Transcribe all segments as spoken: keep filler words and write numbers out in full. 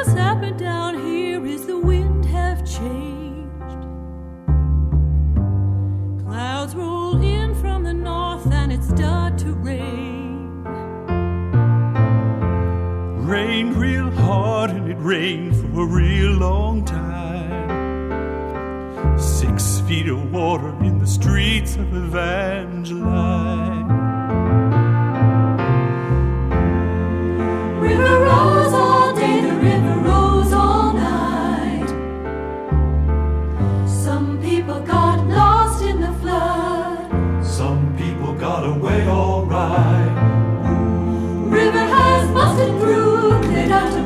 has happened down here is the wind have changed. Clouds roll in from the north and it start to rain. Rained real hard and it rained for a real long time. Six feet of water in the streets of Evangeline. River rose all day, the river rose all night. Some people got lost in the flood. Some people got away all right. River has busted through, cleared out to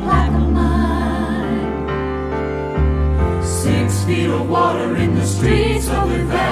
Plaquemine. Six feet of water in the streets of Evangeline.